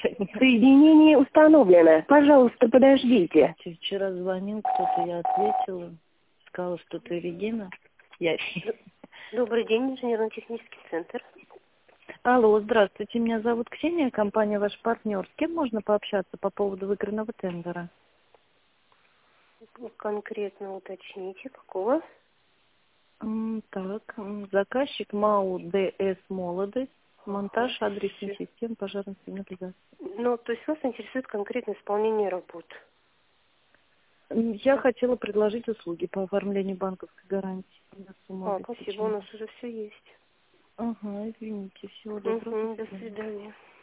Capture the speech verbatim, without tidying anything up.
Соединение установлено. Пожалуйста, подождите. Вчера звонил кто-то, я ответила. Сказала, что ты Регина. Я... Добрый день, инженерно-технический центр. Алло, здравствуйте, меня зовут Ксения, компания «Ваш партнер». С кем можно пообщаться по поводу выигранного тендера? Конкретно уточните, какого? М, Так, м, заказчик МАУ ДС «Молодость», монтаж адресных систем пожарной сигнализации. Ну, то есть вас интересует конкретное исполнение работ? М, Я хотела предложить услуги по оформлению банковской гарантии. на сумму А, обеспечения. спасибо, у нас уже все есть. Ага, извините, всего доброго. Угу, до свидания.